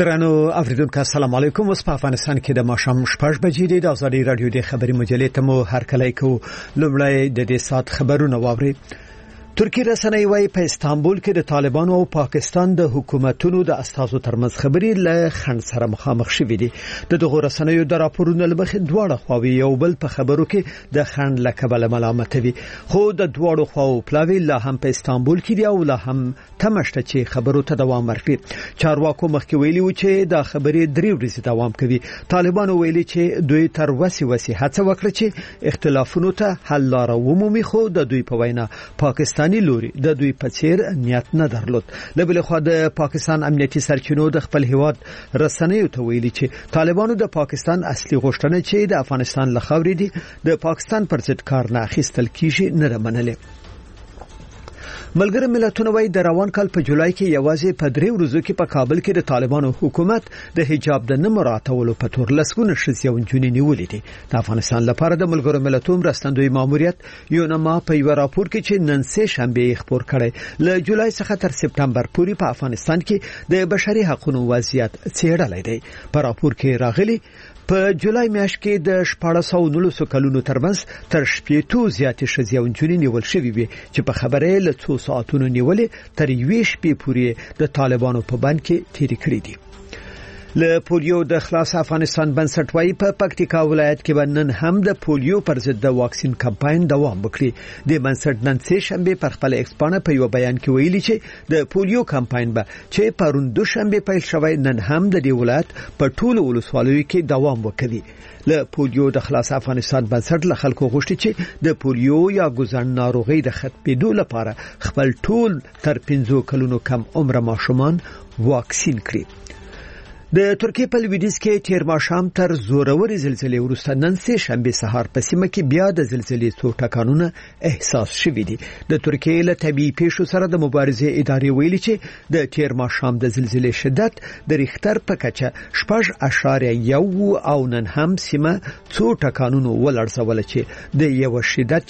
درنو اوریدونکو السلام علیکم. اوس په افغانستان کې د ماښام 6 بجې د ازادي رادیو د خبري مجلې ته مو هرکلی کو. لومړی د دې سات خبرونه واوري. ترکی رسنۍ وايي په استانبول کې د طالبانو او پاکستان د حکومتونو د استازو ترمنځ خبرې له خنډ سره مخامخ شوې دي. دغه رسنیو د راپورونو لمخې دواړه خواوې یو بل په خبرو کې د خنډ لکبل ملامتوي، خو د دواړو خواو پلاوی لا هم په استانبول کې دی او لا هم تمشته چې خبرو ته دوام ورکړي. چارواکو مخکې ویلي و چې دا خبرې 3 ورځې دوام کوي. طالبانو ویلي چې دوی تر وسې هڅه وکړه چې اختلافونو ته حل لاره ومومي، خو د دوی په وینا پاکستان لوري د دوی په څیر نیت نه درلود. لبل خو د پاکستان امنیتي سرچینو د خپل هیواد رسنیو ته ویلي چې طالبانو د پاکستان اصلي غوښتنه چې د افغانستان لخوا دي د پاکستان پر ضد کار نه اخیستل کیږي نه منلې. ملګری ملتونه وايي د روان کال په جولای کې یوازې په 3 ورځو کې په کابل کې د طالبانو حکومت د حجاب د نه مراعاتولو په تور لسګونه ښځې او نجونې نیولې دي. د افغانستان لپاره د ملګرو ملتونو مرستندوی ماموریت یونما په یو راپور کې چې نن سه شنبه خبر کړی له جولای څخه تر سپتمبر پورې په افغانستان کې د بشري حقوقو وضعیت څېړلی دی. په راپور کې راغلي په جولای میاشت کې د 1419 کلونو ترمنځ تر 80 زیاتې ښځې او نجونې نیول شوې وي چې په خبره له 2 ساعتونو نیولې تر 1 شپې پورې د طالبانو په بند کې تیر کړې دي. له پولیو د خلاص افغانستان بنسټ وايي په پکتیکا ولایت کې نن هم د پولیو پر ضد د واکسین کمپاین دوام وکړي. د بنسټ نن سه شنبه پر خپل ایکسپانه په یو بیان کې ویلي چې د پولیو کمپاین به چې پرون دوشنبه پیل شوی نن هم د دې ولایت په ټولو ولسوالیو کې دوام وکړي. له پولیو د خلاص افغانستان بنسټ له خلکو غوښتي چې د پولیو یا ګوزن ناروغي د ختمېدو لپاره خپل ټول تر 15 کلونو کم عمر ماشومان واکسین کړي. د ترکیه په لویدیځ کې تیر ماښام تر زوروري زلزلې وروسته نن سه شنبه سهار په سیمه کې بیا د زلزلې څو ټکانونه احساس شوي دي. د ترکیه له طبيعي پیښو سره د مبارزې ادارې ویلي چې د تیر ماښام د زلزلې شدت د ریختر په کچه 6.1 او نن هم سیمه څو ټکانونه ولړزول چې د یو شدت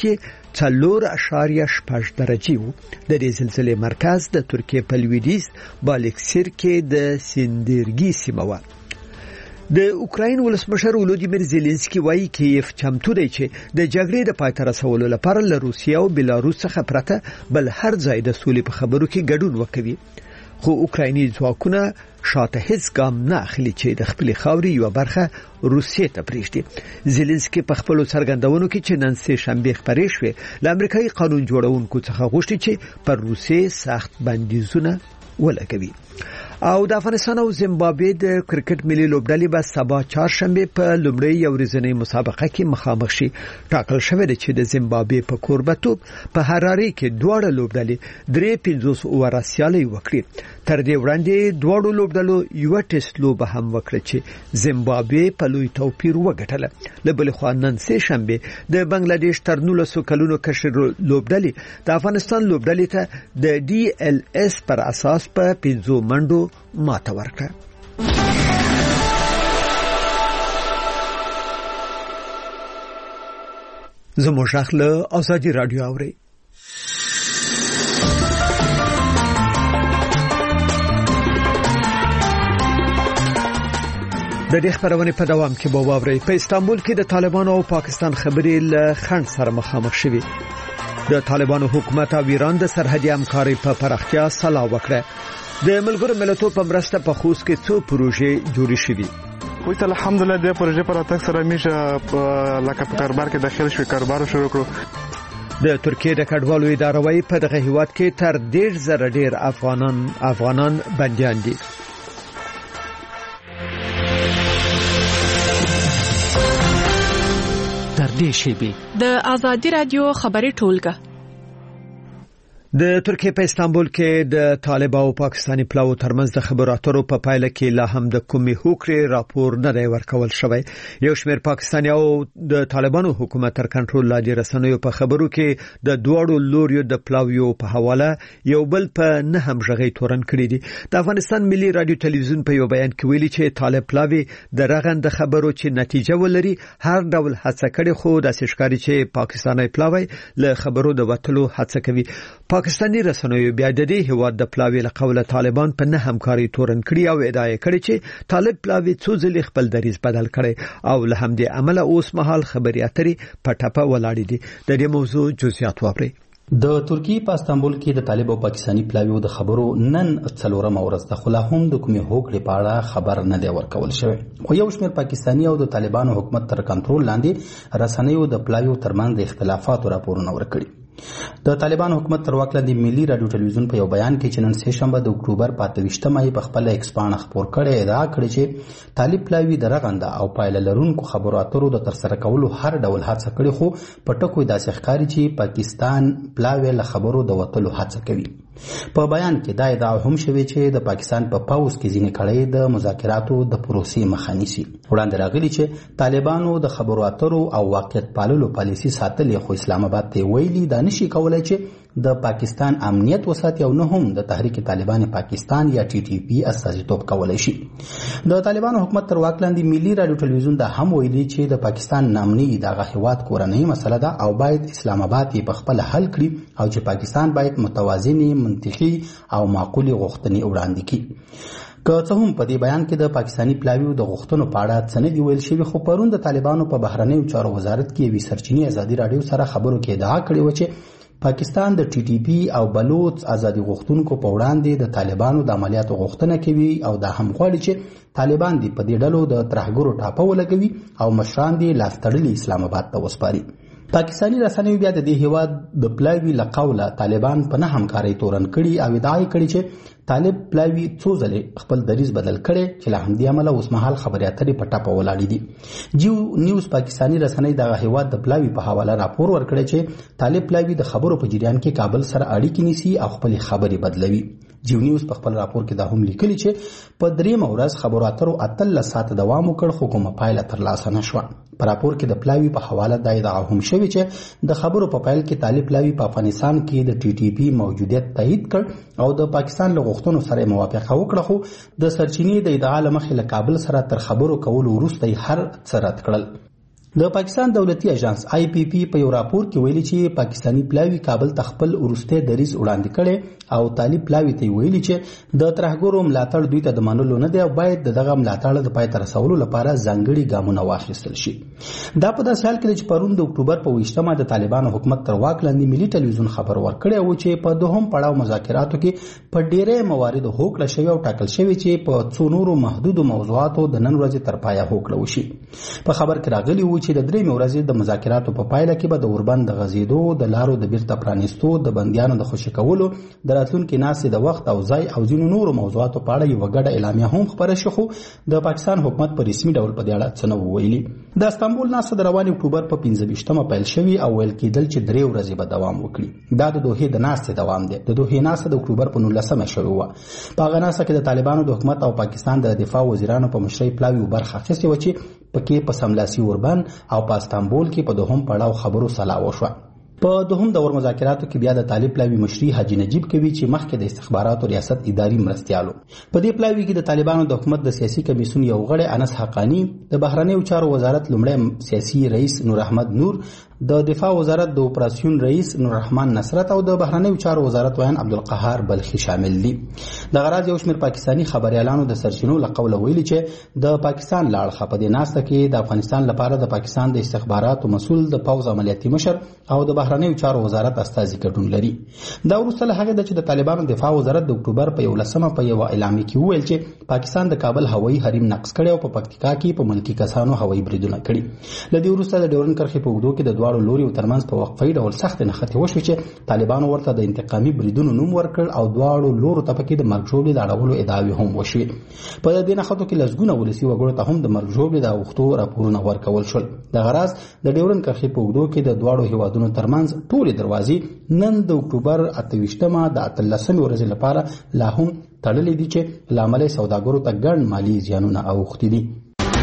4.8 درجه وو. د دې زلزلې مرکز د ترکیه په لویدیځ بالیکسیر کې د سیندرګي سیمه و. د اوکراین ولسمشر ولودیمیر زيلنسکي وایي کیف چمتو دی چې د جګړې د پای ته رسولو لپاره له روسیې او بلاروس څخه پرته بل هر ځای د سولې په خبرو کې ګډون وکوي. خو اوکرایني ځواکونه شاته هیڅ ګام نه اخلي چې د خپل خاوري یو برخه روسیې ته پریږدي. زيلنسکي په خپل څرګندونو کې چې نن سه شنبه خبرې شوې ل امریکایي قانون جوړونکو څخه غوښتي چې پر روسیې سخت بندیزونه ولګوي. او د افغانستان او زیمبابوې د کرکټ ملي لوبډلې به سبا چهارشنبه په لومړی یو ورځنۍ مسابقه کې مخامخ شي. ټاکل شوی دی چې د زیمبابوې په کوربتوب په هراري کې دواړه لوبډلې 350 اوور سیالي وکړي. تر دې وړاندې دواړو لوبډلو یو ټیسټ لوبه هم وکړه چې زیمبابوې په لوی توپیر وګټله. له بل خوا نن سه شنبه د بنگلاديش تر 19 کلونو کشر لوبډلې د افغانستان لوبډلې ته د DLS پر اساس په 15 منډو ماته ورکړه. زموږ اخله ازادي رادیو اوري. د دې خبرونه په دوام کې به واوري. په استانبول کې د طالبانو او پاکستان خبرې له خنډ سره مخامخ شوي. د طالبانو حکومت او ایران د سرحدي همکارۍ په پراختیا سلا وکړه. د ملګرو ملتونو په مرسته په خوست کې څو پروژې جوړې شوې. وي ته الحمدلله د پروژې پر اتاک سره میشه لکه په کاروبار کې داخل شوی کاروبار شروع کړو. د ترکیه د کډوالو اداره وايي په دغه هیواد کې تر 1.5 ډیر افغانان بنديان دي. تر دې شی د ازادي رادیو خبري ټولګه. د ترکیه په استانبول کې د طالب او پاکستاني پلاو ترمنځ د خبرو اترو په پایله کې لا هم د کومې هوکړې راپور نه دی ورکول شوی. یو شمېر پاکستاني او د طالبانو حکومت تر کنټرول لاندې رسنیو په خبرو کې د دوړو لوريو د پلاویو په حواله یو بل په نه همغږي تورن کړی دي. د افغانستان ملي رادیو تلویزیون په یو بیان کې ویلي چې طالب پلاوی د رغند خبرو چې نتیجه ولري هر ډول هڅه کړي، خو د ښکاری چې پاکستاني پلاوی له خبرو د وټلو هڅه کوي. پاکستاني رسنیو بیا د دې هیواد د پلاوی له قوله طالبان په نه همکاري تورن کړی او ادعا کړې چې طالب پلاوی څو ځلې خپل دریځ بدل کړي او له همدې عمله اوس مهال خبري اترې پټپه ولاړې دي. د دې موضوع جزئیات واورئ. د ترکیه په استانبول کې د طالب او پاکستاني پلاویو د خبرو نن څلورم ورځ د خلاهم د کومې هوکړې په اړه خبر نه دی ورکول شوی، خو یو شمېر پاکستاني او د طالبانو حکومت تر کنټرول لاندې رسنیو د پلاویو ترمنځ د اختلافاتو راپورونه ورکړي. د طالبانو حکومت تر واک لاندې ملي رادیو ټلویزیون په یو بیان کې چې نن سه شنبه د اکتوبر په 28مه په خپل ایکس باندې خبر کړي ادعا کړې چې طالب پلاوی د رغنده او پایله لرونکو خبرو اترو د ترسره کولو هر ډول هڅه کړې، خو په ټکو داسې ښکاري چې پاکستان پلاوی له خبرو د وتلو هڅه کوي. په بیان کې دا ادعا هم شوې چې د پاکستان په پاوز کې ځینې کړۍ د مذاکراتو د پروسې مخه نیسي. وړاندې راغلي چې طالبانو د خبرو اترو او واقعیت پاللو پالیسي ساتلې، خو اسلام آباد ته ویلي دا نشي کولای چې د پاکستان امنیت وساتي او نه هم د تحریک طالبان پاکستان یا ټي ټي پی استازیتوب کولای شي. د طالبانو حکومت تر واک لاندې ملي رادیو ټلویزیون دا هم ویلي چې د پاکستان نامني دغه هیواد کورنۍ مسله ده او باید اسلام آباد یې په خپل حل کړي او چې پاکستان باید متوازنې، منطقي او معقولې غوښتنې وړاندې کړي. که څه هم په دې بیان کې د پاکستاني پلاویو د غوښتنو په اړه څه نه دی ویل شوي، خو پرون د طالبانو په بهرنیو چارو وزارت کې یوې سرچینې ازادي راډیو سره خبرو کې ادعا کړې و چې پاکستان د ټي ټي پی او بلوچ ازادي غوښتونکو په وړاندې د طالبانو د عملیاتو غوښتنه کوي او دا هم غواړي چې طالبان دې په دې ډلو د ترهګرو ټاپه ولګوي او مشران دې لاس تړلي اسلام آباد ته وسپاري. پاکستاني رسنیو بیا د دې هیواد د پلاوی له قوله طالبان په نه همکارۍ تورن کړي او ادعا کړي چې طالب پلاوی څو ځلې خپل دریځ بدل کړي چې له همدې امله اوس مهال خبري اترې په ټاپه ولاړې دي. جیو نیوز پاکستاني رسنۍ دغه هیواد د پلاوی په حواله راپور ورکړی چې طالب پلاوی د خبرو په جریان کې کابل سره اړیکې نیسي او خپل خبري بدلوي. جیو نیوز په خپل راپور کې دا هم لیکلي چې په درېمه ورځ خبرو اترو 18 ساعت دوام وکړ خو کومه پایله ترلاسه نشوه. په راپور کې د پلاوی په حواله دا ادعا هم شوې چې د خبرو په پیل کې طالب پلاوی په افغانستان کې د ټي ټي پی موجودیت تایید کړ او د پاکستان له غوښتنو سره موافقه وکړه، خو د سرچینې د ادعا له مخې له کابل سره تر خبرو کولو وروسته هر څه رد کړل. د پاکستان دولتي اژانس آی پی پی په یو راپور کې ویلي چې پاکستاني پلاوی کابل ته خپل وروستی دریځ وړاندې کړي او طالب پلاوی ته ویلي چې د ترهګرو ملاتړ دوی ته د منلو نه دی او باید دغه ملاتړ د پای ته رسولو لپاره ځانګړي ګامونه واخیستل شي. دا په داسې حال کې چې پرون د اکتوبر په 28مه د طالبانو حکومت تر واک لاندې ملي ټلویزیون خبر ورکړی و چې په دوهم پړاو مذاکراتو کې په ډیره موارد هوکړه شوی او ټاکل شوی چې په څو نورو محدودو موضوعاتو د نن ورځې تر پایه هوکړه وشي. په خبر کې راغلی و چې د درېمې ورځې د مذاکراتو په پایله کې به د اوربند د غزیدو، د لارو د بیرته پرانیستو، د بندیانو د خوشي کولو، د راتلونکي ناستې د وخت او ځای او ځینو نورو موضوعاتو په اړه یوه ګډه اعلامیه هم خپره شوه، خو د پاکستان حکومت په رسمي ډول په دې اړه څه نه ویلي. د استانبول ناسته د روانې اکتوبر په 25مه پیل شوي او ویل کېدل چې 3 ورځې به دوام وکړي. دا د دوحې د ناستې دوام دی. د دوحې ناسته د اکتوبر په 19مه شروع وه. په هغه ناسته کې د طالبانو د حکومت او پاکستان د دفاع وزیرانو په مشرۍ پلاوی برخه اخیستې وه چې پکې په سملاسي اوربند او په استانبول کې په دوهم پړاو خبرو سلا وشوه. په دوهم دور مذاکراتو کې بیا د طالب پلاوی مشري حاجی نجیب کوي چې مخکې د استخباراتو ریاست اداري مرستیالو. په دې پلاوی کې د طالبانو د حکومت د سیاسي کمیسیون یو غړی انس حقانی، د بهرنیو چارو وزارت لومړی سیاسي رئیس نور احمد نور، د دفاع وزارت د اپراسیون رئیس نور رحمان نصرت او د بهرنیو چارو وزارت ویان عبدالقهار بلخي شامل دي. د غراض یو شمېر پاکستاني خبريالانو د سرچینو له قوله ویلي چې د پاکستان لاړخه په دې ناسته کې د افغانستان لپاره د پاکستان د استخباراتو مسؤل، د پوز عملیاتي مشر او د بهرنیو چارو وزارت استازي ګډون لري. دا وروسته له هغه چې د طالبانو دفاع وزارت د اکتوبر په 11مه په یو اعلامیه کې وویل چې پاکستان د کابل هوایي حریم نقض کړي او په پکتیکا کې په ملکی کسانو هوایي بریدونه کړي. له دې وروسته د ډیورن کرښې په اوږدو کې د دواړو لوري ترمنځ په وقفه ډول سخت نښتې وشوې چې طالبانو ورته د انتقامي بریدونو نوم ورکړ او دواړو لورو ته پکې د مرګ ژوبلې د اړولو ادعاوې هم وشوې. په دې نښتو کې لسګونه ولسي وګړو ته هم د مرګ ژوبلې د اوښتو راپورونه ورکول شول. د غراض د ډیورن کرښې په اوږدو کې د دواړو هیوادونو ترمنځ ټولې دروازې نن د اکتوبر 28مه د 18مې ورځې لپاره لا هم تړلې دي چې له امله سوداګرو ته ګڼ مالي زیانونه اوښتي دي.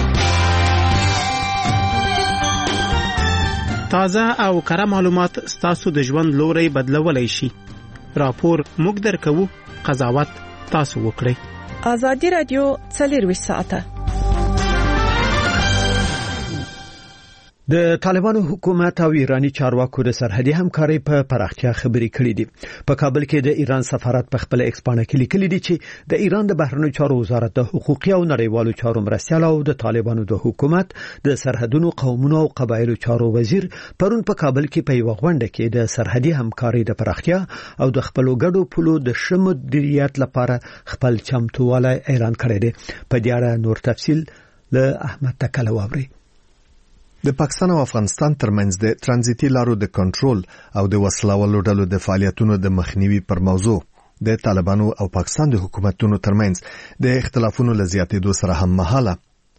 تازه او کره معلومات ستاسو د ژوند لوري بدلولای شي. راپور موږ درکو، قضاوت تاسو وکړئ. ازادي رادیو 24 ساعته د طالبانو حکومت او ایرانی چارواکو د سرحدي همکارۍ په پراختیا خبرې کړې دي. په کابل کې د ایران سفارت په خپل ایکسپانه کې لیکلي دي چې د ایران د بهرنیو چارو وزارت د حقوقي او نړیوالو چارو مرستیال او د طالبانو د حکومت د سرحدونو قومونو او قبایلو چارو وزیر پرون په کابل کې په یو غونډه کې د سرحدي همکارۍ د پراختیا او د خپل ګډو پولو د شمولیت لپاره خپل چمتووالی اعلان کړی دی. په دې اړه نور تفصیل له احمد تکل واوري. د پاکستان او افغانستان ترمنځ د ترانزیتي لارو د کنټرول او د وسلوالو ډلو د فعالیتونو د مخنیوي پر موضوع د طالبانو او پاکستان د حکومتونو ترمنځ د اختلافونو له زیاتېدو سره هم مهاله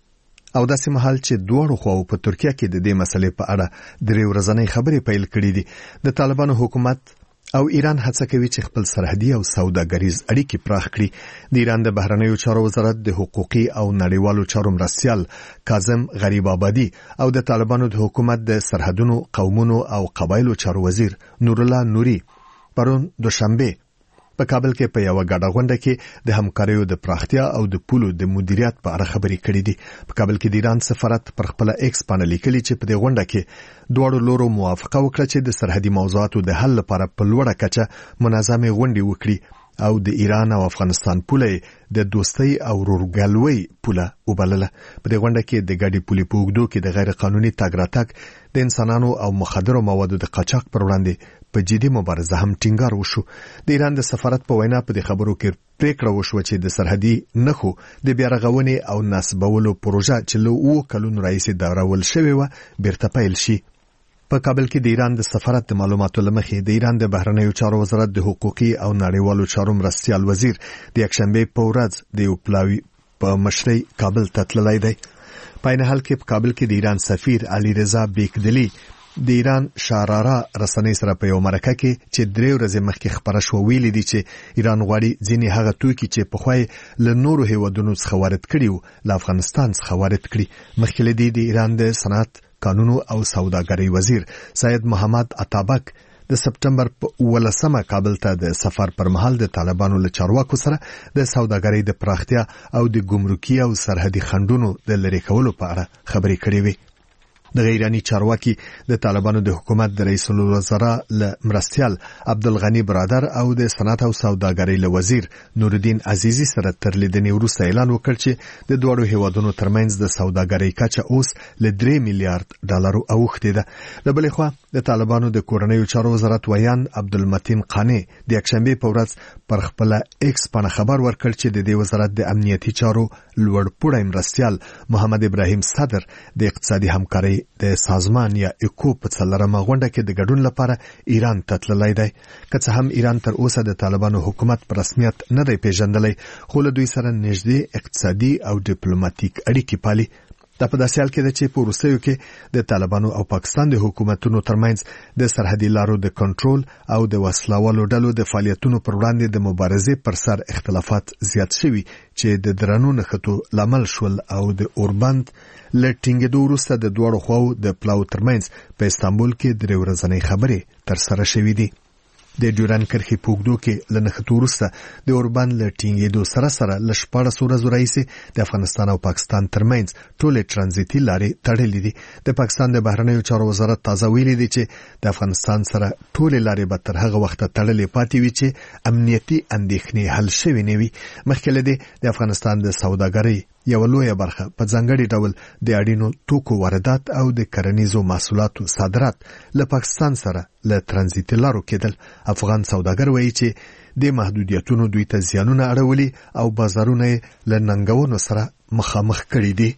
او داسې مهال چې دوه خواو په ترکیه کې د دې مسلې په اړه درې ورځنۍ خبرې پیل کړې دي. د طالبانو حکومت او ایران هڅه کوي چې خپل سرحدي او سوداګریز اړیکې پراخ کړي. د ایران د بهرنیو چارو وزارت د حقوقي او نړیوالو چارو مرستیال کاظم غریب آبادی او د طالبانو د حکومت د سرحدونو قومونو او قبایلو چارو وزیر نور الله نوري پرون دوشنبه په کابل کې په یو غاډه غونډه کې د همکاریو د پراختیا او د پولو د مدیریت په اړه خبرې کړې دي. په کابل کې د ایران سفارت پر خپل ایکس باندې لیکلي چې په دې غونډه کې دوه لورو موافقه وکړه چې د سرحدي موضوعاتو د حل لپاره په لوړه کچه منظمه غونډې وکړي او د ایران او افغانستان پوله د دوستۍ او ورورګلوۍ پوله وبلله. په دې غونډه کې د ګاډي پولې په اوږدو کې د غیر قانوني تګ راتګ د انسانانو او مخدرو موادو د قاچاق پر وړاندې په جدي مبارزه هم ټینګار وشو. د ایران د سفارت په وینا په دې خبرو کې پریکړه وشو چې د سرحدي نخو د بیارغونې او نسبولو پروژه چې له 2 کلونو راهیسې داورول شوې و بیرته پیل شي. په کابل کې د ایران د سفارت د معلوماتو لمخې د ایران د بهرنیو چارو وزارت د حقوقي او نړیوالو چارو مرستیال وزیر د یکشنبه په ورځ د یو پلاوی په مشرۍ کابل ته تللی دی. په عین حال کې په کابل کې د ایران سفیر علي رضا بیکدلی د ایران شارارا رسنۍ سره په یو مرکه کې چې 3 ورځې مخکې خبره شو ویلي دي چې ایران غواړي ځینې هغه توکي چې په خوای له نورو هیوادونو څخه وارد کړي له افغانستان څخه وارد کړي. مخکې لدی د ایران د صنعت قانونو او سوداګرۍ وزیر سید محمد عطابک د سپټمبر په 18 کابل ته د سفر پر مهال د طالبانو له چارواکو سره د سوداګرۍ د پراختیا او د ګمرکي او سرحدي خنډونو د لری کولو په اړه خبرې کړې وي. د ایرانی چارواکي د طالبانو د حکومت د رئیس الوزرا له مرستیال عبدالغنی برادر او د صنعت او سوداګرۍ له وزیر نورالدین عزیزی سره تر لیدنې وروسته اعلان وکړ چې د دوه هیوادونو ترمنځ د سوداګرۍ کچه اوس له 3 میلیارډ ډالر اوښتې ده. له بلې خوا د طالبانو د کورنیو چارو وزارت ویان عبدالمتین قانی د یکشنبه په ورځ پر خپل ایکس باندې خبر ورکړ چې د دې وزارت د امنیتي چارو لوړ پوړی مرستیال محمد ابراهیم صدر د اقتصادي همکارۍ د سازمان یا اکو په څلورمه غونډه کې د ګډون لپاره ایران ته تللی دی. که څه هم ایران تر اوسه د طالبانو حکومت په رسمیت نه دی پیژندلی خو له دوی سره نږدې اقتصادي او ډیپلوماټیک اړیکې پالي. دا په داسې حال کې ده چې په وروستیو کې د طالبانو او پاکستان د حکومتونو ترمنځ د سرحدي لارو د کنټرول او د وسلوالو ډلو د فعالیتونو پر وړاندې د مبارزې پر سر اختلافات زیات شوي چې د درنو نښتو لامل شول او د اوربند له ټینګېدو وروسته د دواړو خواو د پلاو ترمنځ په استانبول کې 3 ورځنۍ خبرې ترسره شوې دي. د ډیورن کرښې په اوږدو کې له نښتو وروسته د اوربند له ټینګېدو سره له 14 ورځو راهیسې د افغانستان او پاکستان ترمنځ ټولې ترانزیتي لارې تړلې دي. د پاکستان د بهرنیو چارو وزارت تازه ویلي دی چې د افغانستان سره ټولې لارې به تر هغه وخته تړلې پاتې وي چې امنیتي اندېښنې حل شوې نه وي. مخکې له دې د افغانستان د سوداګرۍ یو لویه برخه په ځانګړي ډول د اړینو توکو واردات او د کرنیزو محصولاتو صادرات له پاکستان سره له ترانزیتي لارو کېدل. افغان سوداګر وایي چې د محدودیتونو دوی ته زیانونه اړولي او بازارونه له ننګونو سره مخامخ کړي دي.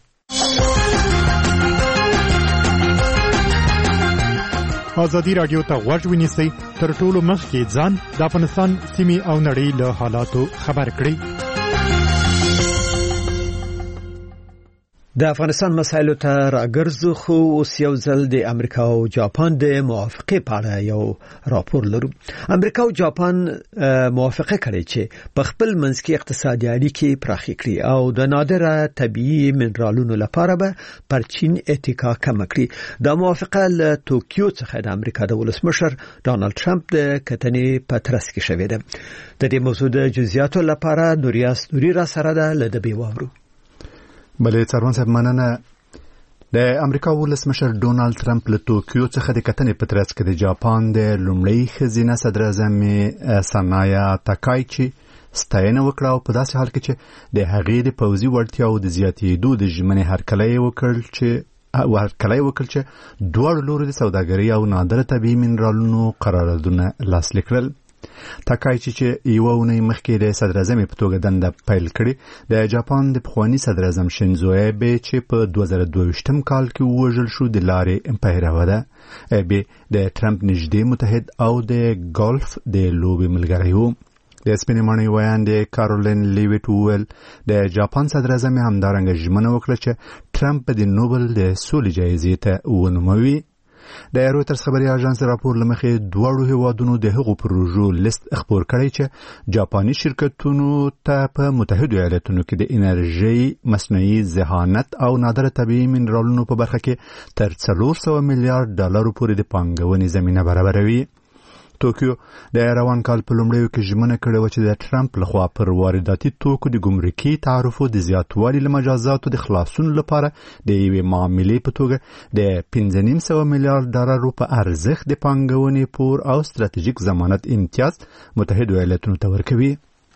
ازادي رادیو ته غوږ ونیسئ تر ټولو مخکې ځان د افغانستان سیمې او نړۍ له حالاتو خبر کړئ. د افغانستان مسایلو ته راګرځو خو اوس یو ځل د امریکا او جاپان د موافقې په اړه یو راپور لرو. امریکا او جاپان موافقه کړې چې په خپل منځ کې اقتصادي اړیکې پراخې کړي او د نادره طبيعي منرالونو لپاره به پر چین اتکا کم کړي. دا موافقه له توکیو څخه د امریکا د ولسمشر ډانلډ ټرمپ د کتنې په ترڅ کې شوې ده. د دې موضوع د جزئیاتو لپاره نوریا ستوري را سره ده له دې واورو. بله څارون صاحب مننه. د امریکا ولسمشر ډونالد ترامپ له توکیو څخه د کتنې په ترڅ کې د جاپان د لومړۍ ښځینه صدر اعظم سانایا تاکایچي ستاینه وکړه او په داسې حال کې چې د هغې د پوځي وړتیاو د زیاتېدو د ژمنې هرکلی وکړ چې دواړو لورو د سوداګرۍ او نادره طبیعي منرالونو قراردادونه لاسلیک کړل. تاکایچي چې یوه اونۍ مخکې د صدر اعظم په توګه دنده پیل کړې، د جاپان د پخواني صدر اعظم شینزو ایبه چې په 2022 کال کې ووژل شو د لارې پیرو ده. ایبه د ټرمپ نږدې متحد او د ګالف د لوبې ملګری و. د سپینې ماڼۍ ویاندې کارولین لیویټ وویل د جاپان صدر اعظم همدارنګه ژمنه وکړه چې ټرمپ د نوبل د سولې جایزې ته ونوموي. د رویټرز خبري اژانس راپور لمخې دواړو هیوادونو د هغو پروژو لیست خپور کړی چې جاپاني شرکتونو ته په متحده ایالاتونو کې د انرژي، مصنوعي ذهانت او نادره طبیعي منرالونو په برخه کې تر $400 میلیارډ پورې د پانګونې زمینه برابروي. توکیو د روان کال په لومړیو کې ژمنه کړې وه چې د ټرمپ لخوا پر وارداتي توکو د ګمرکي تعرفو د زیاتوالي له مجازاتو د خلاصون لپاره د یوې معاملې په توګه د $5.5 میلیارډ په ارزښت د پانګونې پور او ستراتیژیک ضمانت امتیاز متحده ایالاتونو ته ورکوي.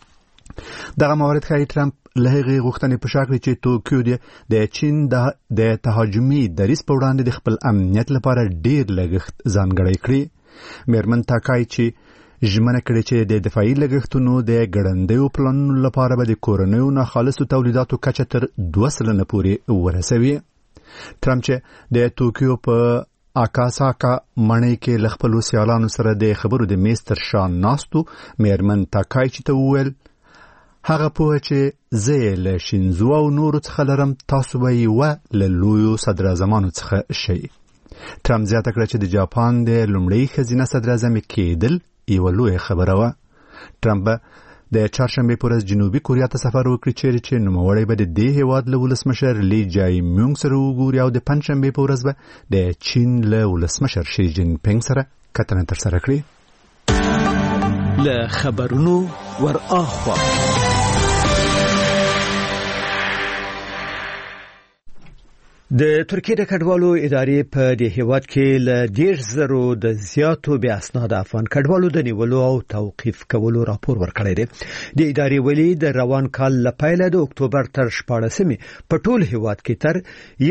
دغه موارد ښایي ټرمپ له هغې غوښتنې په شا کړي چې توکیو د چین د تهاجمي دریځ په وړاندې د خپل امنیت لپاره ډیر لګښت ځانګړی کړي. میرمن تاکایچي ژمنه کړې چې د دفاعي لګښتونو د ګړندیو پلانونو لپاره به د کورنیو ناخالصو تولیداتو کچه تر 2% پورې ورسوي. ټرمپ چې د توکیو په اکاساکا ماڼۍ کې له خپلو سیالانو سره د خبرو د میز تر شا ناستو، میرمن تاکایچي ته وویل هغه پوهه چې زه یې له شینزو او نورو څخه لرم، تاسو به یې له لویو صدر اعظمانو څخه شئ. ټرمپ زیاته کړه چې د جاپان د لومړۍ ښځینه صدر اعظم کېدل یوه لویه خبره وه. ټرمپ د چهارشنبې په ورځ جنوبي کوریا ته سفر وکړي چیرې چې نوموړی به د دې هیواد له ولسمشر لی جای میونګ سره وګوري او د پنجشنبې په ورځ به د چین له ولسمشر شي جین پینګ سره کتنه ترسره کړي. له خبرونو ور اخوا د ترکیې د کډوالو ادارې په دې هیواد کې له 10,000 د زیاتو بې اسناد افغان کډوالو د نیولو او توقیف کولو راپور ورکړی دی. د ادارې ویلي د روان کال له پیله د اکتوبر تر 14 په ټول هیواد کې تر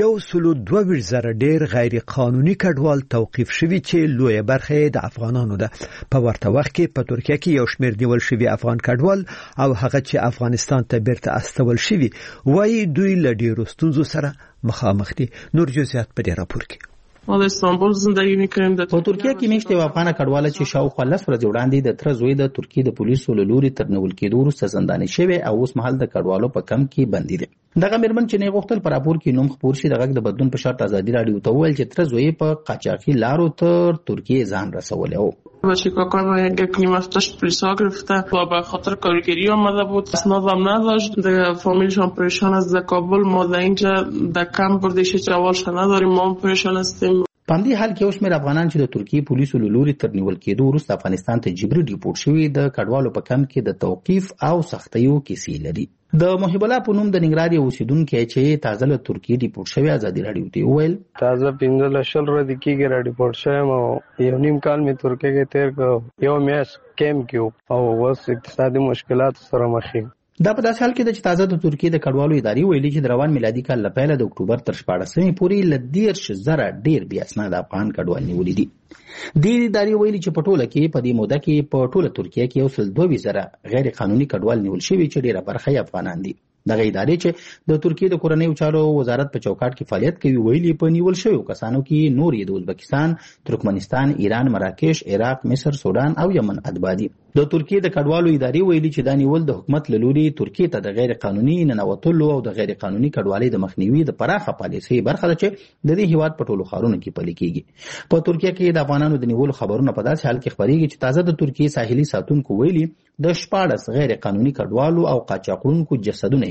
122,000 ډیر غیر قانوني کډوال توقیف شوي چې لویه برخه د افغانانو ده. په ورته وخت کې په ترکیه کې یو شمېر نیول شوي افغان کډوال او هغه چې افغانستان ته بیرته استول شوي وایي دوی له ډیرو ستونزو سره مخامخ دي. نور جزئیات په دې راپور کې. ما د استانبول زندگی می‌کردم. په ترکیه کې میشته افغان کډواله چې شاوخوا 10 ورځې وړاندې د تر زوی د ترکیې د پولیسو له لوري تر نیول کېدو وروسته زنداني شوی او اوس مهال د کډوالو په کم کې بندي دي. دغه میرمن چې نه غوښتل پر راپور کې نوم خپور شي، دغه د بدلون په شرط ازادي رادیو ته ویل چې تر زوی په قاچاقي لارو تر ترکیه ځان رسولی و. بچه کاکای ما یک کلمه داشت پلیسا گرفته و به خاطر کارگری آمده بود، اسنادم نداشت. در فامیلشان پریشان است. در کابل ما در اینجا در کمپ بردیش جوالش نداریم، ما پریشان هستیم. په دې حال کې اوس مې افغانان چې د ترکیې پولیسو له لوري تر نیول کېدو وروسته افغانستان ته جبري ډیپورټ شوي د کډوالو په کمپ کې د توقیف او سختیو کیسې لري. د محب الله په نوم د ننګرهار یو اوسیدونکی چې تازه له ترکیې ډیپورټ شوی ازادي رادیو ته وویل تازه 15 ورځې کېږي را ډیپورټ شوم او یو نیم کال مې ترکیه کې تیر کړ، یو میاشت کیمپ کې او اوس اقتصادي مشکلات سره مخ یم. دا په داسې حال کې چې تازه د ترکیې د کډوالو ادارې ویلي چې د روان میلادي کال له پیله د اکتوبر تر 14 پورې له 10,000 ډیر بې اسناد افغان کډوال نیولي دي. دې ادارې ویلي چې په ټوله کې په دې موده کې په ټوله ترکیه کې 122,000 غیر قانوني کډوال نیول شوي چې ډیره برخه یې افغانان دي. دغه ادارې چې د ترکیې د کورنیو چارو وزارت په چوکاټ کې فعالیت کوي ویلي په نیول شویو کسانو کې نور یې د ازبکستان، ترکمنستان، ایران، مراکش، عراق، مصر، سودان او یمن اتباع دي. د ترکیې د کډوالو ادارې ویلي چې دا نیول د حکومت له لوري ترکیې ته د غیر قانوني ننوتلو او د غیر قانوني کډوالۍ د مخنیوي د پراخه پالیسۍ برخه ده چې د دې هیواد په ټولو ښارونو کې پلي کیږي. په ترکیه کې د افغانانو د نیولو خبرونه په داسې حال کې خپرېږي چې تازه د ترکیې ساحلي ساتونکو ویلي د 14 غیر قانوني کډوالو او قاچاقونکو جسدونه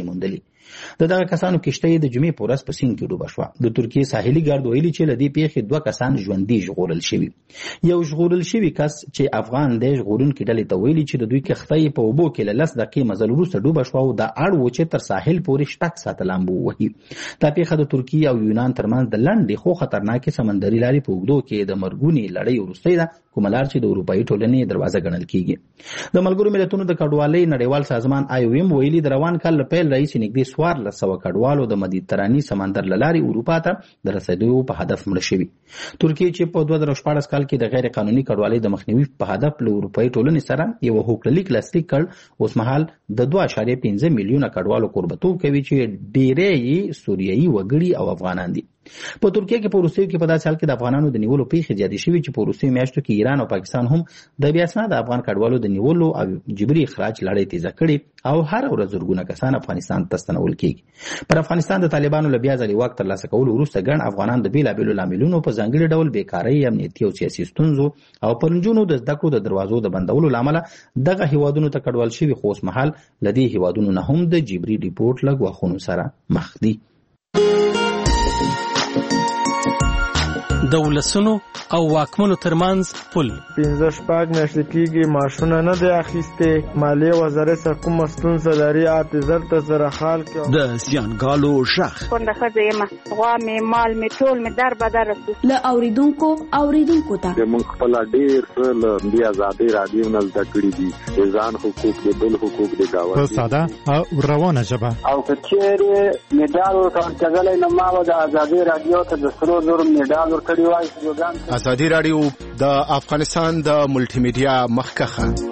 ونه موندلې. دغه کسانو کشته د جمعې په ورځ په سیند کې ډوبه شوه. د ترکیې ساحلي ګارد ویلي چې له دې پیښې 2 کسان ژوندي ژغورل شوي. یو ژغورل شوی کس چې افغان دی ژغورونکي ډلې ته ویلي چې د دوی کښتۍ په اوبو کې له 10 دقیقې مزل وروسته ډوبه شوه او دا اړ و چې تر ساحل پورې 6 ساعته لامبو ووهي. دا پیښه د ترکیې او یونان ترمنځ د لنډې خو خطرناکې سمندري لارې په اوږدو کې د مرګونې لړۍ وروستۍ ده، کومه لار چې د اروپایي ټولنې دروازه ګڼل کیږي. د ملګرو ملتونو د کډوالۍ نړیوال سازمان IOM ویلي د روان کال له پیل راهیسې نږدې 1400 کډوالو د مدیترانې سمندر له لارې اروپا ته د رسېدو په هدف مړه شوي. ترکیې چې په 2014 کال کې د غیر قانوني کډوالۍ د مخنیوي په هدف له اروپایي ټولنې سره یو هوکړلیک لاسلیک کړ، اوس مهال د 2.5 میلیونه کډوالو کوربتوب کوي چې ډېری یې سوریایي وګړي او افغانان دي. په ترکیه کې په وروستیو کې په داسې حال کې د افغانانو د نیولو پیښې زیاتې شوي چې په وروستیو میاشتو کې ایران او پاکستان هم د بې اسناده افغان کډوالو د نیولو او جبري اخراج لړۍ تیزه کړې او هر ورځ زرګونه کسان افغانستان ته ستنول کېږي. پر افغانستان د طالبانو له بیا ځلې واک ترلاسه کولو وروسته ګڼ افغانان د بېلابېلو لاملونو په ځانګړي ډول بیکارۍ، امنیتي او سیاسي ستونزو او پر نجونو د زده کړو د دروازو د بندولو له امله دغه هیوادونو ته کډوال شوي، خو اوس مهال له دې هیوادونو نه هم د جبري ریپورټ له ګواښونو سره مخ دي. د ولسونو او واکمنو ترمنځ پل 15 میاشتې کېږي معاشونه نه دی اخیستې، مالیې وزارت سره کومه ستونزه لري، اعتذار ته سره حال کې د زیانګالو شخ کونډه ښځه یم، غوا مې مال مې ټول مې در بدر له اوریدونکو ته موږ خپل ډېر څه له دې ازادۍ رادیو نه زده کړي دي، د ځان حقوق د بل حقوق د دعوت په ساده او روانه ژبه. او که چېرې مډال ورته ورکړلی نو ما به د ازادۍ رادیو ته د 3 مډال ورکړی وای. ازادي رادیو د افغانستان د ملټي میډیا مخکخه.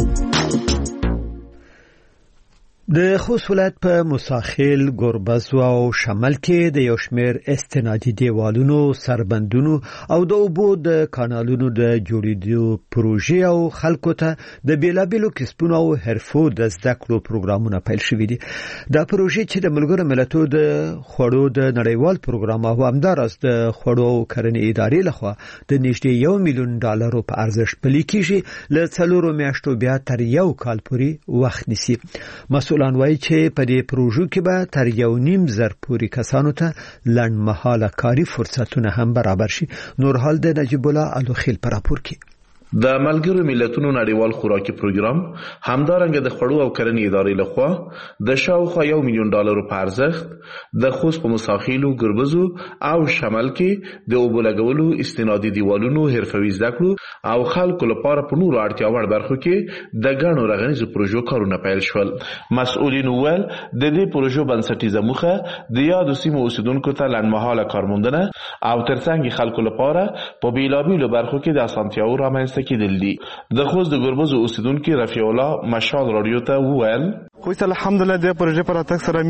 د خوست ولایت په مساخیل، ګربز او شمال کې د یو شمېر استنادي دیوالونو، سربندونو او د اوبو د کانالونو د جوړېدو پروژې او خلکو ته د بیلابیلو کسبونو او حرفو د زده کړو پروګرامونه پیل شوي دي. دا پروژې چې د ملګرو ملتونو د خوړو د نړیوال پروګرام او همداراز د خوړو او کرنې ادارې لخوا د نږدې $1 میلیون په ارزښت پلي کیږي، له 4 میاشتو بیا تر 1 کال پورې وخت نیسي. مسؤلان وایي چې په دې پروژو کې به تر 1.5 پورې کسانو ته لنډمهاله کاري فرصتونه هم برابر شي. نور حال د نجیب الله الوخیل پر راپور کې. د ملګرو ملتونو نړیوال خوراکي پروګرام همدارنګه د خوړو او کرنې ادارې لخوا د شاوخوا $1 میلیون په ارزښت د خوست په مساخیلو، ګربزو او شمال کې د اوبو لګولو، استنادي دیوالونو، حرفوي زده کړو او خلکو لپاره په نورو اړتیا وړ برخو کې د ګڼو رغنیزو پروژو کارونه پیل شول. مسؤلین وویل د دې پروژو بنسټیزه موخه د یادو سیمو اوسیدونکو ته لنډمهاله کارموندنه او ترڅنګ خلکو لپاره په بیلابیلو برخو کې د اسانتیاو رامنځته کېدل دي. د خوست د ګربز اوسیدونکي رفیع الله مشال رادیو ته وویل خوست الحمدلله د پروژې پر اتک سره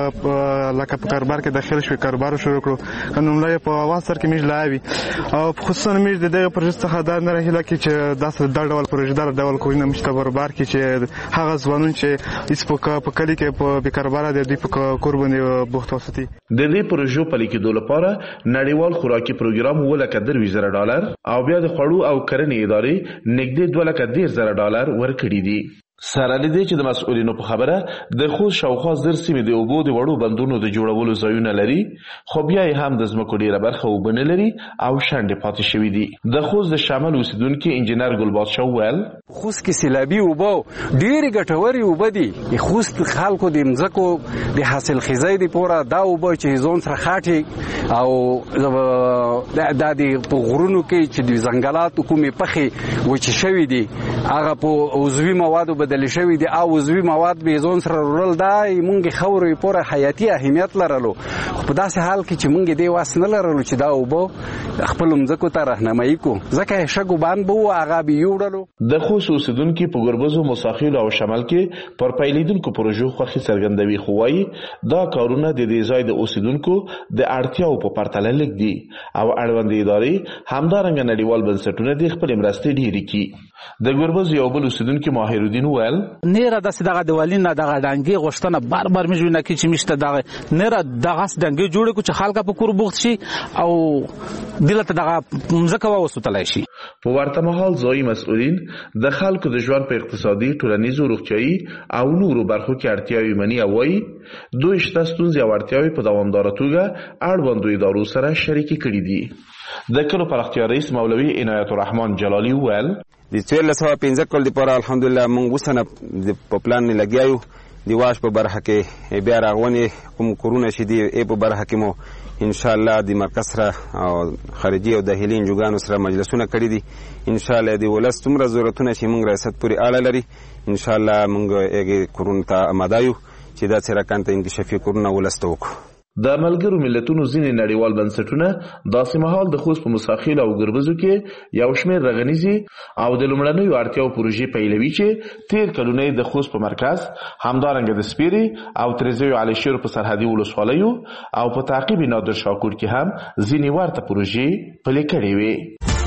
میشه لکه په کاروبار کې داخل شوی، کاروبار شروع کړو. قانونلای په اواز سره کې میش لاوي او خصوصا میش د دغه پروژې څخه دا نه راهله کې چې داسې د ډول پروژې دار ډول کوی نه مشته کاروبار کې چې هغه ځوانون چې هیڅ په کلی کې په بیکاروبار د دوی په قرباني بوخت وساتي. د دې پروژو پلي کېدو لپاره نړیوال خوراکي پروګرام $2.3 او بیا د خوړو او کرنې ادارې نږدې $2.10 ورکړي دي. سره لدې چې د مسؤلینو په خبره د خوست شاوخوا 1000 سیمې د اوبو د وړو بندونو د جوړولو ځایونه لري، خو بیا یې هم د ځمکو ډیره برخه اوبه نه لري او شنډې پاتې شوي دي. د خوست د شمال اوسیدونکي انجینر ګلبادشاه وویل خوست کې سیلابي اوبه ډېرې ګټورې اوبه دي. خوست خلکو د مځکو د حاصل خیزۍ دپاره دا اوبه چې ځان سره خاټي او دا د په غرونو کې چې د ځنګلاتو کومې پخې وچې شوي دي هغه په عضوي موادو بدل شوی دي او عضوي مواد به ځون سره رول دا مونږ خوري پوره حیاتي اهمیت لرلو. خو په داسې حال کې چې مونږ دې واس نه لرلو چې دا وبو خپل مځکو ته راهنمایي کو، ځکه شګو باندې بو هغه به یوړلو. د خوست اوسیدونکي په ګربزو، مساخیل او شمال کې پر پیلیدونکو پروژو خوښي څرګندوي، خو وايي دا کارونه د دې ځای د اوسیدونکو د اړتیاو په پرتله لږ دي او اړوند ادارې همدارنګه نړیوال بنسټونه د خپل مرستې ډېرې کړي. د ګربز یو بل اوسیدونکي ماهر الدین وویل نه را داسې دغه دیوالین نه دغه ډنګي غوښتنه بار بار مې ژوند کې چې مشته دغه نه را دغه ډنګي جوړ کو چې خلک په کور بوخت شي او دلته دغه مزکه ووسوتلای شي. په ورته مهال ځایي مسؤلین د خلکو د ژوند په اقتصادي، ټولنیزو، روغتیايي او نورو برخو کې اړتیاوې مني او وایي دوی شته ستونزې او اړتیاوې په دوامداره توګه اړوندو ادارو سره شریکې کړي دي. د کلو پراختیا رئیس مولوي عنایت الرحمن جلالی وویل د 1415 کال لپاره الحمدلله موږ وسنه په پلان نه لګیایو د واش په برخه کې بیا راغونې کوم کورونه شي دی په برخه کې مو ان شاء الله د مرکز سره او خارجي او داخلي انجوګانو سره مجلسونه کړي دي. ان شاء الله د ولس څومره ضرورتونه چې موږ ریاست پورې اړه لري ان شاء الله موږ یې کورونه ته آماده یو چې دا سره کانته انکشافي کورونه ولسته وکړو. د ملګرو ملتونو ځینې نړیوال بنسټونه داسې مهال د خوست په مساخیل او ګربزو کې یو شمېر رغنیزي او د لومړنیو اړتیاو پروژې پیلوي چې تیر کلونه د خوست په مرکز همدارنګه د سپیري او تریزیو علي شیر په سرحدي ولسوالیو او په تعقیب نادر شاکور کې هم ځینې ورته پروژې پلي کړې وي.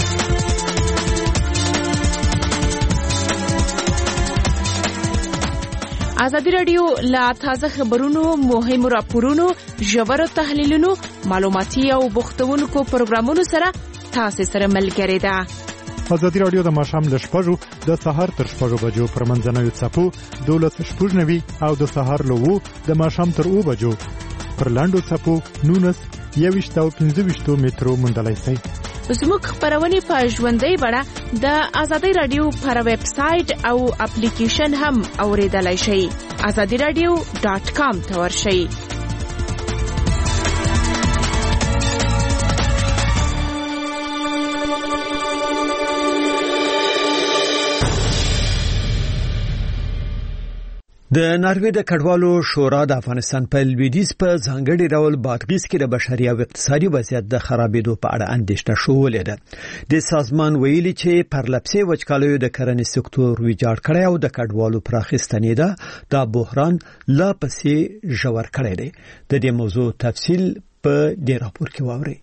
ازادي رادیو لا تازه خبرونو، مهمو راپورونو، ژورو تحلیلونو، معلوماتي او بوختونکو پروګرامونو سره تاسو سره ملګری ده. ازادي رادیو د ماښام له 6 د سهار تر 6 بجو پر منځنوي څپو 12:90 او د سهار له 2 د ماښام تر 2 بجو پر لاندو څپو 19 او 15 مترو موندلای شئ. زموږ خبرونه په ژوندۍ بڼه د ازادي رادیو پر ویب سټ او اپلیکیشن هم اوریدلای شئ. azadiradio.com ته ورشئ. د ناروې د کډوالو شورا د افغانستان په لویدیځ په ځانګړي ډول بادغیس کې د بشري او اقتصادي وضعیت د خرابېدو په اړه اندېښنه شولې ده. د سازمان ویلي چې پرلپسې وچکالیو د کرنې سکتور ویجاړ کړی او د کډوالو پراخستنې ده دا بحران لا پسې ژور کړی دی. د دې موضوع تفصیل په دې راپور کې واورئ.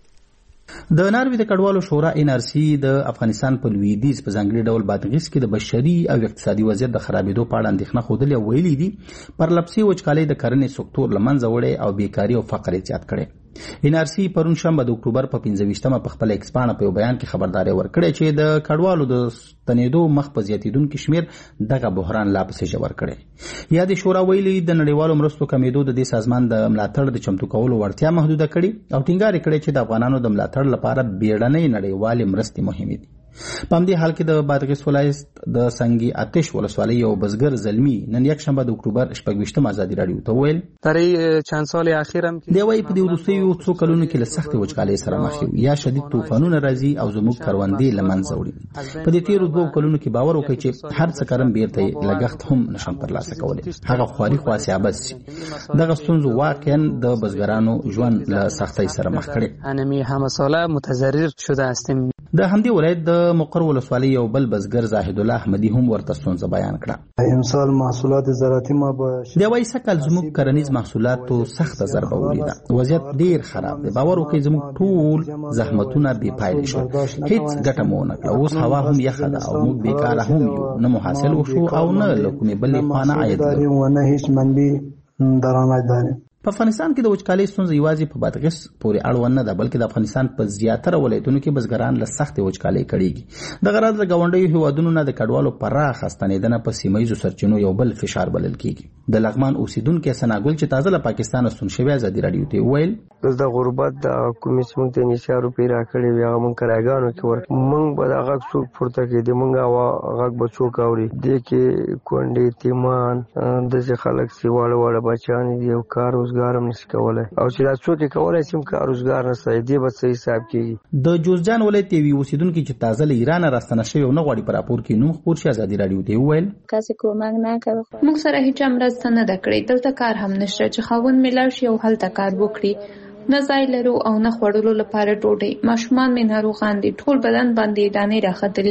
د ناروې د کډوالو شورا NRC د افغانستان په لویدیځ په ځانګړي ډول بادغیس کې د بشري او اقتصادي وضعیت د خرابېدو په اړه اندېښنه ښودلې او ویلي دي پرلپسې وچکالۍ د کرنې سکتور له منځه وړی او بیکاري او فقر یې زیات کړی. NRC پرون شنبه د اکتوبر په 15مه په خپل ایکس پاڼه په بیان کې خبرداري ورکړې چې د کډوالو د ستنېدو مخ په زیاتیدونکو شمیر دغه بحران لا پسې ژور کړي. یا د شورا ویلي د نړیوالو مرستو کمیدو د دې سازمان د ملاتړ د چمتو کولو وړتیا محدوده کړي او ټینګار کړي چې د افغانانو د ملاتړ لپاره بیړنۍ نړیوالې مرستې مهمې دي. په همدې حال کې د بادغیس ولایت د سنگي آتش ولسوالۍ یو بزګر زلمی نن یک شنبه د اکتوبر 26 ازادي رادیو ته ویل ترې چند سال اخیر هم دی وايي په دې وروستیو څو کلونو کې له سخت وچکالۍ سره مخ یو یا شدید طوفانونه راځي او زموږ کروندې له منځه وړي. په دې تیرو 2 کلونو کې باور وکړي چې هر څه کرم بیرته لګښت هم نشم ترلاسه کولی. هغه خواري خاصیابت شي دغه ستونزو واقعا د بزګرانو ژوند له سختۍ سره مخ کړي. انمی همساله متضرر شده هستیم. د همدې ولایت د مقر ولسوالۍ یو بل بزګر زاهد الله احمدي هم ورته ستونزه بیان کړه. امسال محصولات زراعتي ما به دی وايي سکل زموږ کرنیز محصولاتو سخته ضربه ولیده. وضعیت ډیر خراب دی. باور وکړئ زموږ ټول زحمتونه بې پایلې شول. هیڅ ګټه مو نه کړه. اوس هوا هم یخه ده او موږ بیکاره هم یو. نه مو حاصل وشو او نه له کومې بلې خوا نه عاید لرو. نه هیڅ منبع درآمد لري. په افغانستان کې د وچکالۍ ستونزه یوازې په بادغیس پورې اړوند نه ده بلکې د افغانستان په زیاتره ولایتونو کې بزګران له سختې وچکالۍ کړيږي. د غرض د ګاونډیو هیوادونو نه د کډوالو پراخه ستنېدنه په سیمایي سرچینو یو بل فشار بلل کیږي. د لغمان اوسیدونکو سناګل چې تازه له پاکستان ستون شوی ازادي رادیو ته ویل د غربت د حکومت څنګه ته نشه روپی راکړي وي هغه مونږ کراګانو کې ورک مونږ به هغه څوک پورته کې د مونږه هغه بچو کاوري د کې کونډې تیمان د خلک سیواله والا بچان دي او کار روزګار هم نشي کولای او چې دا څوک کولای شي کار روزګار نه سي دی به صحیح حساب کیږي. د جوزجان ولایت وی اوسیدونکو چې تازه له ایران راستنه شوی نه غواړي پر راپور کې نوم خبر شي ازادي رادیو ته ویل کاسه کومک نه کوي موږ سره هیڅ مرسته نه دکړي دلته کار هم نشته چې خاون ملاو شي او هلته کار وکړي نه ځای لرو او نه خوړلو لپاره ډوډۍ ماشومان مې ناروغان دي ټول بدن باندې دانې راختلي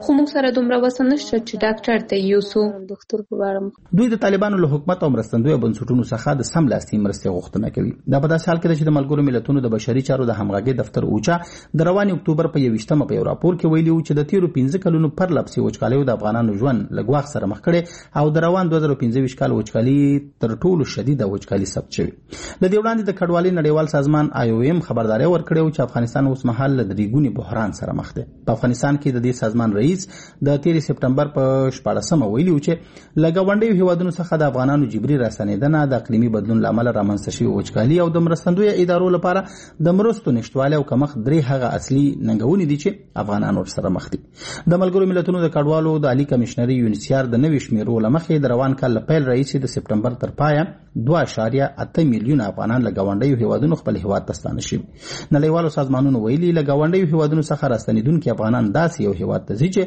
خو موږ سره دومره وسه نشته چې ډاکټر ته یوسو. دوی د طالبانو له حکومت او مرستندوی بنسټونو څخه د سملاسي مرستې غوښتنه کوي. دا په داسې حال کې چې د ملګرو ملتونو د بشري چارو د همغږي دفتر اوچا د روان اکتوبر په 21مه په یو راپور کې ویلي و چې د تیرو 15 کلونو پر لپسې وچکالۍ د افغانانو ژوند له ګواښ سره مخ کړي او د روان 2015 کال وچکالي تر ټولو شدیده وچکالي ثبت شوې. د دې وړاندې د کډوالۍ نړیوال سازمان IOM خبرداري ورکړې و چې افغانستان اوس مهال د ریګونی بحران سره مخ دی. په افغانستان کې د دې سازمان رئیس د 13 سپټمبر په 14مه ویلي و چې لګاونډي هیوادونو څخه د افغانانو جبري راستنیدنه د اقلیمي بدلون لامل رامنځته شوی وچکالي او د مرستندوی ادارو لپاره د مرستو نشټوالی او کمښت درې هغه اصلي ننګونې دي چې افغانان ورسره مخ دي. د ملګرو ملتونو د کډوالو د عالی کمشنري UNHCR د نوي شمیرو له مخې د روان کال له پیل راهیسې د سپټمبر تر پایه 2.8 میلیونه افغانان لګاونډي هیوادونو خپل هیواد ته ستانه شوي. نړیوالو سازمانونو ویلي لګاونډي هیوادونو څخه راستنیدونکي افغانان داسې یو هیواد ته ځي چې